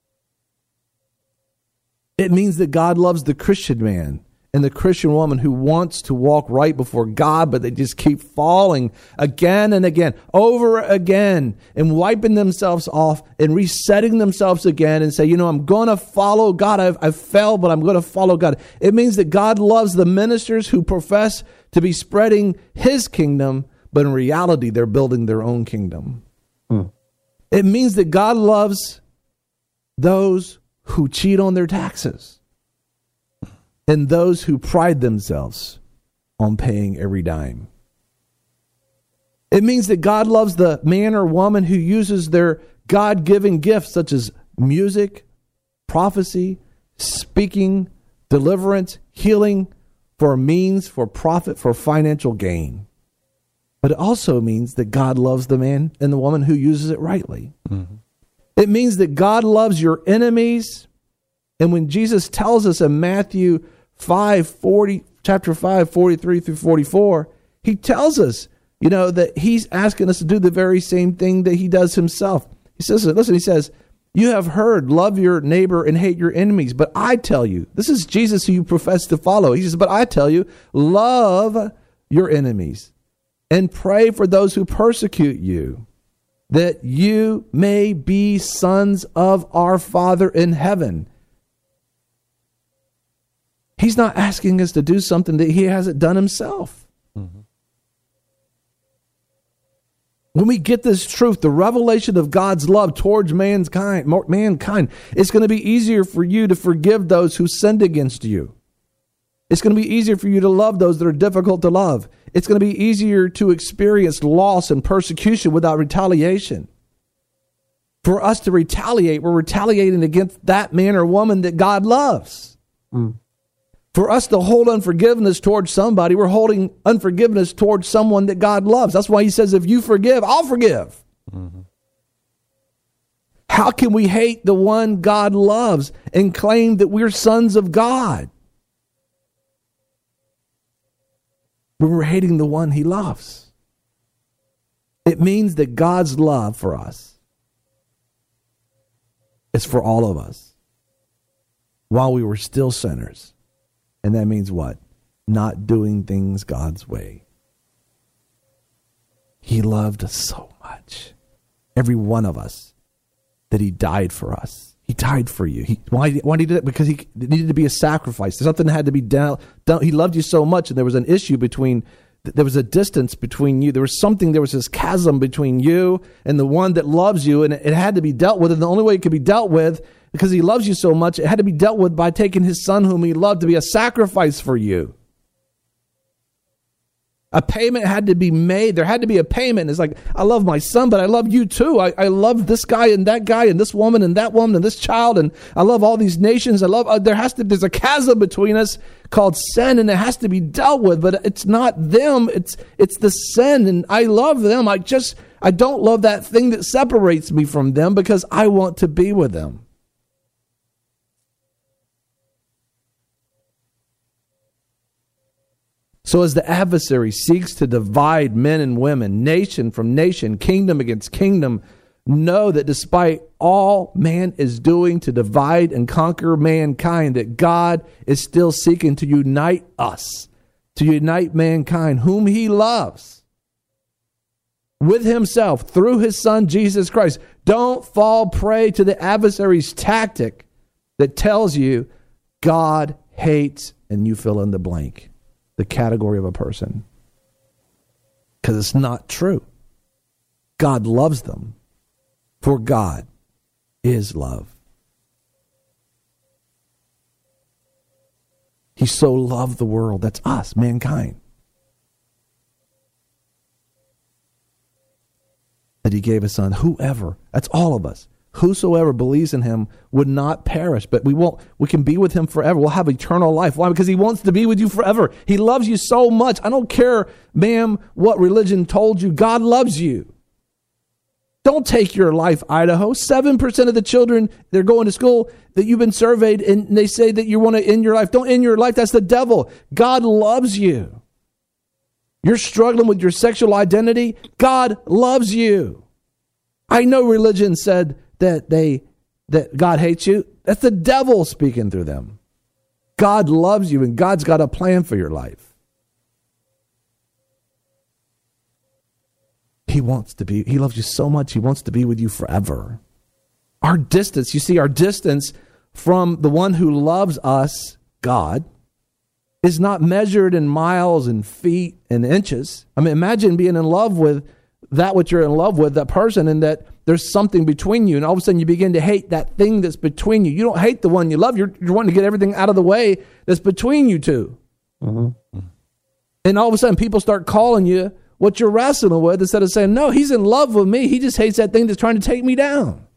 It means that God loves the Christian man and the Christian woman who wants to walk right before God, but they just keep falling again and again, over again, and wiping themselves off and resetting themselves again and say, I'm going to follow God. I've failed, but I'm going to follow God. It means that God loves the ministers who profess to be spreading his kingdom, but in reality, they're building their own kingdom. It means that God loves those who cheat on their taxes and those who pride themselves on paying every dime. It means that God loves the man or woman who uses their God-given gifts such as music, prophecy, speaking, deliverance, healing for a means, for profit, for financial gain. But it also means that God loves the man and the woman who uses it rightly. Mm-hmm. It means that God loves your enemies. And when Jesus tells us in Matthew chapter 5, 43 through 44, he tells us, that he's asking us to do the very same thing that he does himself. He says, listen, he says, you have heard, love your neighbor and hate your enemies. But I tell you, this is Jesus who you profess to follow. He says, but I tell you, love your enemies and pray for those who persecute you, that you may be sons of our Father in heaven. He's not asking us to do something that he hasn't done himself. Mm-hmm. When we get this truth, the revelation of God's love towards mankind, it's going to be easier for you to forgive those who sinned against you. It's going to be easier for you to love those that are difficult to love. It's going to be easier to experience loss and persecution without retaliation. For us to retaliate, we're retaliating against that man or woman that God loves. Mm. For us to hold unforgiveness towards somebody, we're holding unforgiveness towards someone that God loves. That's why he says, if you forgive, I'll forgive. Mm-hmm. How can we hate the one God loves and claim that we're sons of God when we're hating the one he loves? It means that God's love for us is for all of us while we were still sinners. And that means what? Not doing things God's way. He loved us so much, every one of us, that he died for us. He died for you. Why did he do that? Because he needed to be a sacrifice. Something had to be done. He loved you so much, and there was an issue there was a distance between you. There was this chasm between you and the one that loves you, and it had to be dealt with. And the only way it could be dealt with, because he loves you so much, it had to be dealt with by taking his son whom he loved to be a sacrifice for you. A payment had to be made. There had to be a payment. It's like, I love my son, but I love you too. I love this guy and this woman and that woman and this child, and I love all these nations. There's a chasm between us called sin, and it has to be dealt with, but it's not them. It's the sin, and I love them. I don't love that thing that separates me from them because I want to be with them. So as the adversary seeks to divide men and women, nation from nation, kingdom against kingdom, know that despite all man is doing to divide and conquer mankind, that God is still seeking to unite us, to unite mankind, whom he loves, with himself through his son, Jesus Christ. Don't fall prey to the adversary's tactic that tells you God hates, and you fill in the blank, the category of a person, because it's not true. God loves them, for God is love. He so loved the world. That's us, mankind. That he gave his son. Whoever, that's all of us. Whosoever believes in him would not perish, but we can be with him forever. We'll have eternal life. Why? Because he wants to be with you forever. He loves you so much. I don't care, ma'am, what religion told you. God loves you. Don't take your life, Idaho. 7% of the children, they're going to school that you've been surveyed, and they say that you want to end your life. Don't end your life. That's the devil. God loves you. You're struggling with your sexual identity. God loves you. I know religion said that God hates you. That's the devil speaking through them. God loves you, and God's got a plan for your life. He loves you so much, he wants to be with you forever. Our distance from the one who loves us, God, is not measured in miles and feet and inches. I mean, imagine being in love with that which you're in love with, that person, and that there's something between you, and all of a sudden you begin to hate that thing that's between you. You don't hate the one you love. You're wanting to get everything out of the way that's between you two. Mm-hmm. And all of a sudden people start calling you what you're wrestling with instead of saying, no, he's in love with me. He just hates that thing that's trying to take me down.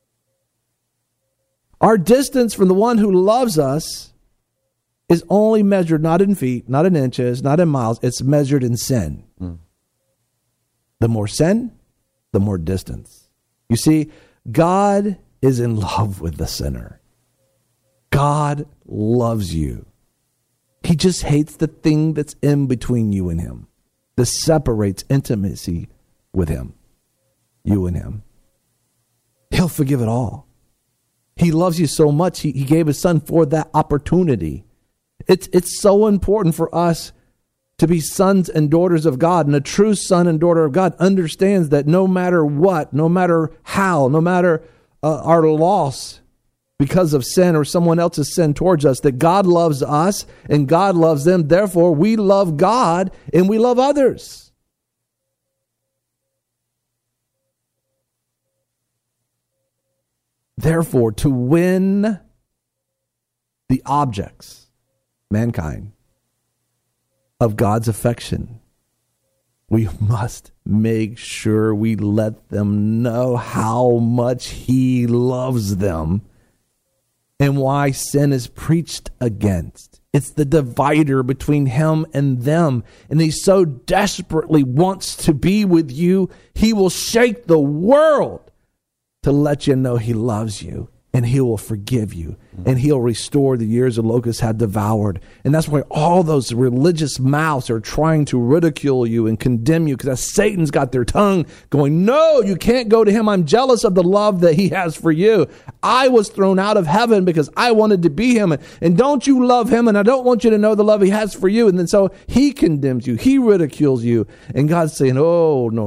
Our distance from the one who loves us is only measured not in feet, not in inches, not in miles. It's measured in sin. Mm. The more sin, the more distance. You see, God is in love with the sinner. God loves you. He just hates the thing that's in between you and him, that separates intimacy with him, you and him. He'll forgive it all. He loves you so much, he gave his son for that opportunity. It's so important for us to be sons and daughters of God. And a true son and daughter of God understands that no matter what, no matter how, no matter our loss because of sin or someone else's sin towards us, that God loves us and God loves them. Therefore, we love God and we love others. Therefore, to win the objects, mankind, of God's affection, we must make sure we let them know how much he loves them and why sin is preached against. It's the divider between him and them. And he so desperately wants to be with you, he will shake the world to let you know he loves you. And he will forgive you. And he'll restore the years the locusts had devoured. And that's why all those religious mouths are trying to ridicule you and condemn you, because Satan's got their tongue going, no, you can't go to him. I'm jealous of the love that he has for you. I was thrown out of heaven because I wanted to be him. And don't you love him? And I don't want you to know the love he has for you. And then so he condemns you. He ridicules you. And God's saying, oh, no.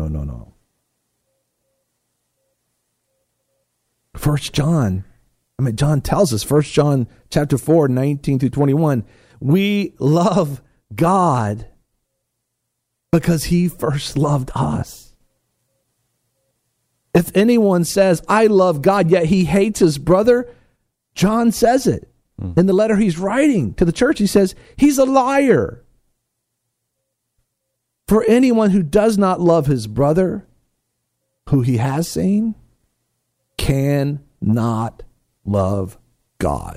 John tells us, 1 John chapter 4, 19 through 21, we love God because he first loved us. If anyone says, I love God, yet he hates his brother, John says it in the letter he's writing to the church. He says, he's a liar. For anyone who does not love his brother, who he has seen, cannot love God,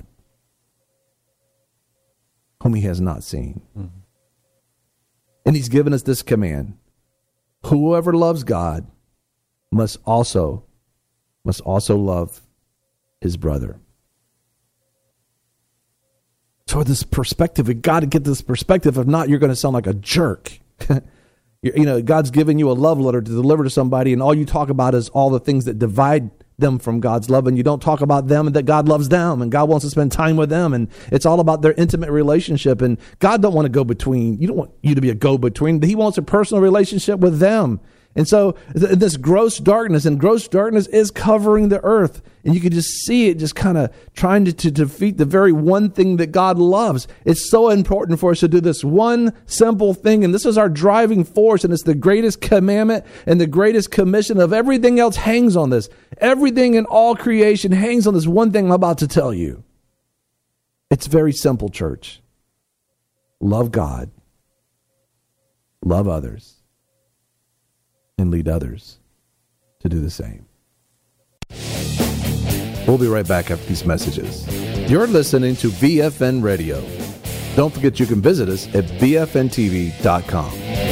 whom he has not seen. Mm-hmm. And he's given us this command: whoever loves God must also love his brother. So this perspective, we've got to get this perspective. If not, you're going to sound like a jerk. God's given you a love letter to deliver to somebody, and all you talk about is all the things that divide them from God's love, and you don't talk about them and that God loves them and God wants to spend time with them, and it's all about their intimate relationship. And God don't want to go between. You don't want you to be a go-between. He wants a personal relationship with them. And so this gross darkness is covering the earth. And you can just see it just kind of trying to defeat the very one thing that God loves. It's so important for us to do this one simple thing. And this is our driving force. And it's the greatest commandment and the greatest commission of everything else hangs on this. Everything in all creation hangs on this one thing I'm about to tell you. It's very simple, church. love God, love others, and lead others to do the same. We'll be right back after these messages. You're listening to BFN Radio. Don't forget you can visit us at bfntv.com.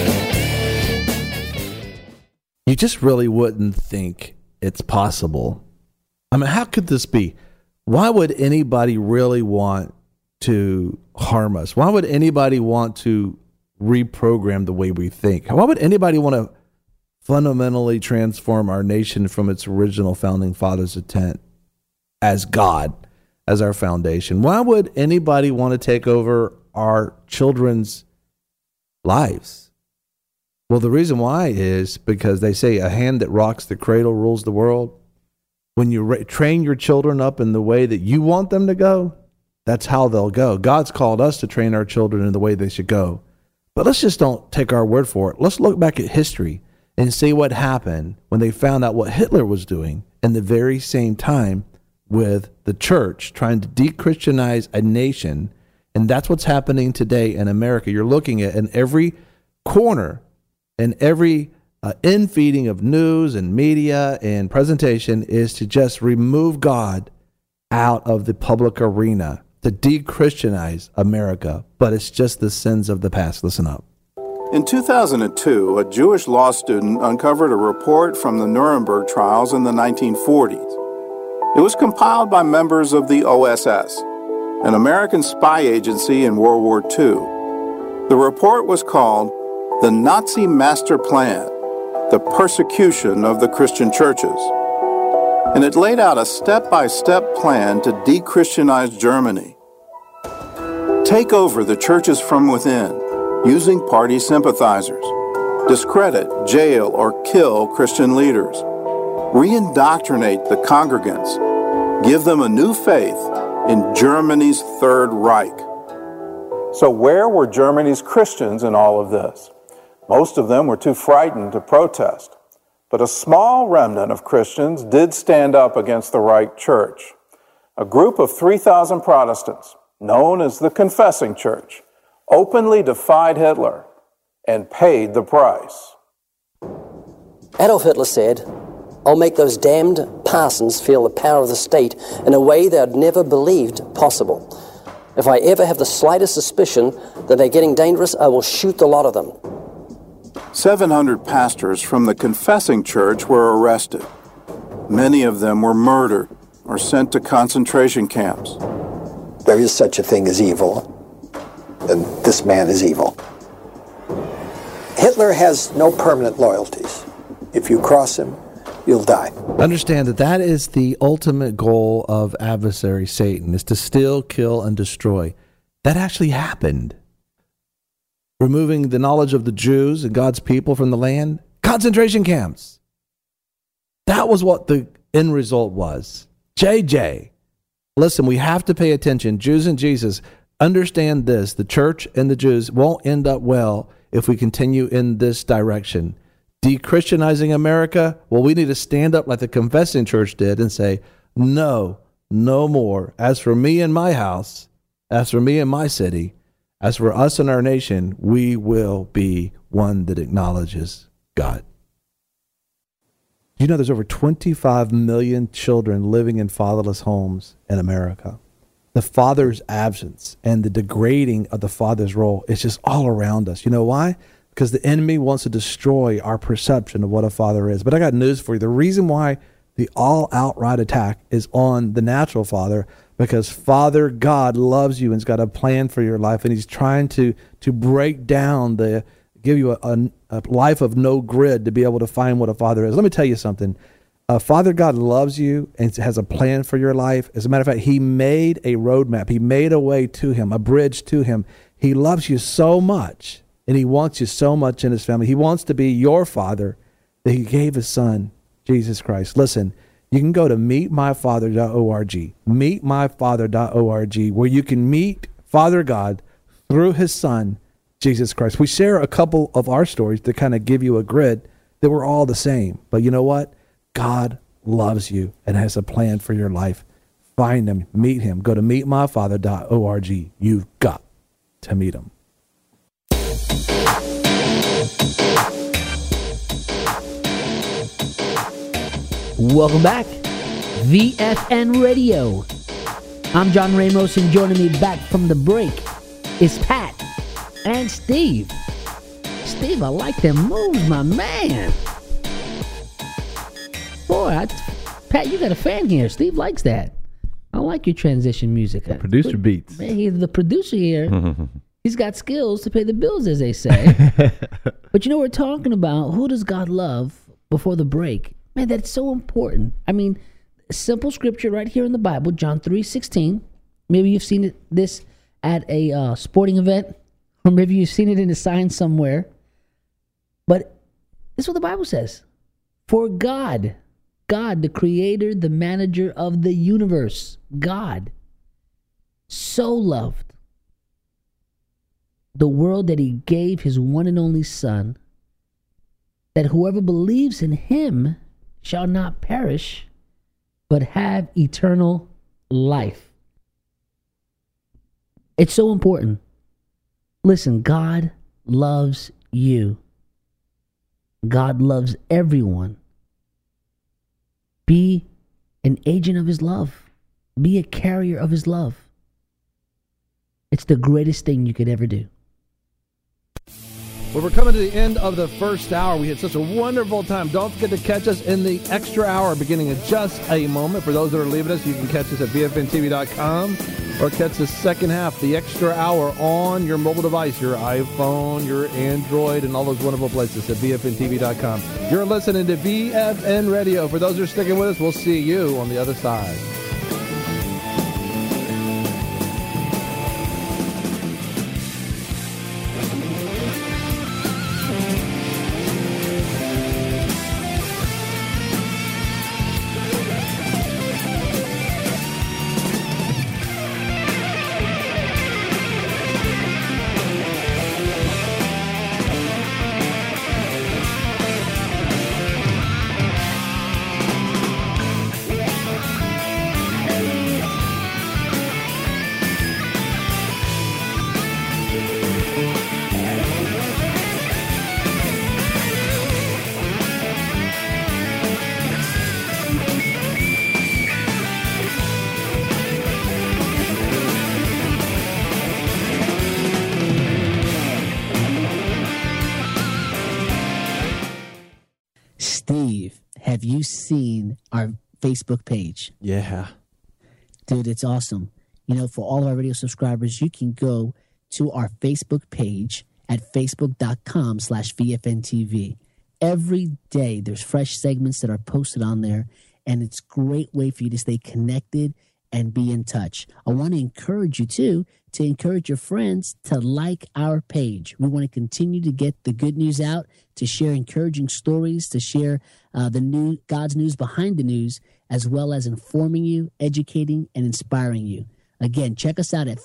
You just really wouldn't think it's possible. I mean, how could this be? Why would anybody really want to harm us? Why would anybody want to reprogram the way we think? Why would anybody want to fundamentally transform our nation from its original founding fathers' intent as God, as our foundation? Why would anybody want to take over our children's lives? Well, the reason why is because they say a hand that rocks the cradle rules the world. When you train your children up in the way that you want them to go, that's how they'll go. God's called us to train our children in the way they should go. But let's just don't take our word for it. Let's look back at history and see what happened when they found out what Hitler was doing in the very same time with the church trying to de-Christianize a nation. And that's what's happening today in America. You're looking at in every corner and every infeeding of news and media and presentation is to just remove God out of the public arena, to de-Christianize America. But it's just the sins of the past. Listen up. In 2002, a Jewish law student uncovered a report from the Nuremberg trials in the 1940s. It was compiled by members of the OSS, an American spy agency in World War II. The report was called The Nazi Master Plan, the Persecution of the Christian Churches. And it laid out a step-by-step plan to de-Christianize Germany. Take over the churches from within, using party sympathizers. Discredit, jail, or kill Christian leaders. Re-indoctrinate the congregants. Give them a new faith in Germany's Third Reich. So where were Germany's Christians in all of this? Most of them were too frightened to protest. But a small remnant of Christians did stand up against the Reich Church. A group of 3,000 Protestants, known as the Confessing Church, openly defied Hitler and paid the price. Adolf Hitler said, "I'll make those damned parsons feel the power of the state in a way they had never believed possible. If I ever have the slightest suspicion that they're getting dangerous, I will shoot the lot of them." 700 pastors from the Confessing Church were arrested. Many of them were murdered or sent to concentration camps. There is such a thing as evil, and this man is evil. Hitler has no permanent loyalties. If you cross him, you'll die. Understand that that is the ultimate goal of adversary Satan, is to steal, kill, and destroy. That actually happened. Removing the knowledge of the Jews and God's people from the land, concentration camps. That was what the end result was. JJ, listen, we have to pay attention. Jews and Jesus, understand this. The church and the Jews won't end up well if we continue in this direction. De-Christianizing America, well, we need to stand up like the Confessing Church did and say, no, no more. As for me and my house, as for me and my city, as for us and our nation, we will be one that acknowledges God. You know, there's over 25 million children living in fatherless homes in America. The father's absence and the degrading of the father's role is just all around us. You know why? Because the enemy wants to destroy our perception of what a father is. But I got news for you. The reason why the all-outright attack is on the natural father, because Father God loves you and has got a plan for your life, and he's trying to break down give you a life of no grid to be able to find what a father is. Let me tell you something. Father God loves you and has a plan for your life. As a matter of fact, he made a roadmap. He made a way to him, a bridge to him. He loves you so much, and he wants you so much in his family. He wants to be your father that he gave his son, Jesus Christ. Listen, you can go to meetmyfather.org, meetmyfather.org, where you can meet Father God through his son, Jesus Christ. We share a couple of our stories to kind of give you a grid that we're all the same. But you know what? God loves you and has a plan for your life. Find him, meet him. Go to meetmyfather.org. You've got to meet him. Welcome back. VFN Radio. I'm John Ramos, and joining me back from the break is Pat and Steve. Steve, I like them moves, my man. Boy, Pat, you got a fan here. Steve likes that. I like your transition music. The producer beats. Man, he's the producer here. He's got skills to pay the bills, as they say. But you know, we're talking about who does God love before the break. Man, that's so important. I mean, simple scripture right here in the Bible, John 3:16. Maybe you've seen this at a sporting event, or maybe you've seen it in a sign somewhere. But this is what the Bible says. For God, the creator, the manager of the universe, God, so loved the world that he gave his one and only Son, that whoever believes in him shall not perish, but have eternal life. It's so important. Listen, God loves you. God loves everyone. Be an agent of his love. Be a carrier of his love. It's the greatest thing you could ever do. Well, we're coming to the end of the first hour. We had such a wonderful time. Don't forget to catch us in the extra hour beginning in just a moment. For those that are leaving us, you can catch us at VFNTV.com or catch the second half, the extra hour, on your mobile device, your iPhone, your Android, and all those wonderful places at VFNTV.com. You're listening to VFN Radio. For those who are sticking with us, we'll see you on the other side. Steve, have you seen our Facebook page? Yeah. Dude, it's awesome. You know, for all of our radio subscribers, you can go to our Facebook page at facebook.com/VFNTV. Every day there's fresh segments that are posted on there, and it's a great way for you to stay connected and be in touch. I want to encourage you, too, to encourage your friends to like our page. We want to continue to get the good news out, to share encouraging stories, to share God's news behind the news, as well as informing you, educating, and inspiring you. Again, check us out at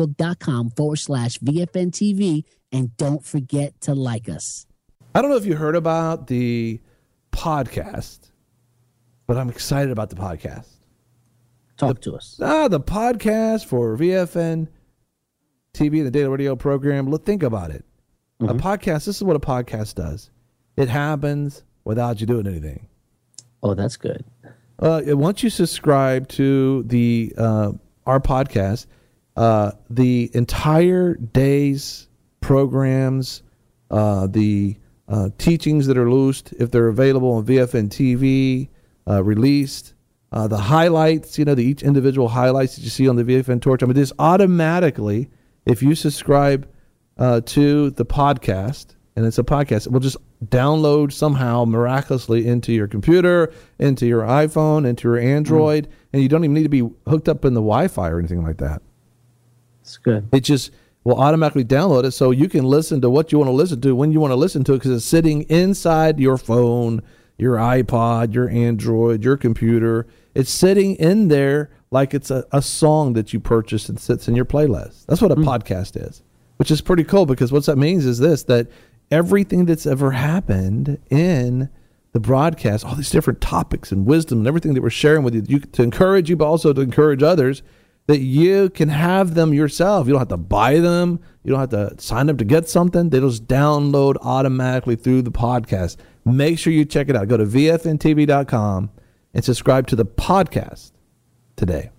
facebook.com/VFNTV, and don't forget to like us. I don't know if you heard about the podcast, but I'm excited about the podcast. Talk to us. The podcast for VFN TV, the daily radio program. Think about it. A podcast, this is what a podcast does. It happens without you doing anything. Oh, that's good. Once you subscribe to the our podcast, the entire day's programs, the teachings that are loosed, if they're available on VFN TV, released, the highlights, each individual highlights that you see on the VFN Torch. I mean, this automatically, if you subscribe to the podcast, and it's a podcast, it will just download somehow miraculously into your computer, into your iPhone, into your Android, and you don't even need to be hooked up in the Wi-Fi or anything like that. It's good. It just will automatically download it so you can listen to what you want to listen to when you want to listen to it, because it's sitting inside your phone, your iPod, your Android, your computer. It's sitting in there like it's a song that you purchased and sits in your playlist. That's what a podcast is, which is pretty cool, because what that means is this, that everything that's ever happened in the broadcast, all these different topics and wisdom and everything that we're sharing with you to encourage you, but also to encourage others, that you can have them yourself. You don't have to buy them. You don't have to sign up to get something. They just download automatically through the podcast. Make sure you check it out. Go to VFNTV.com and subscribe to the podcast today.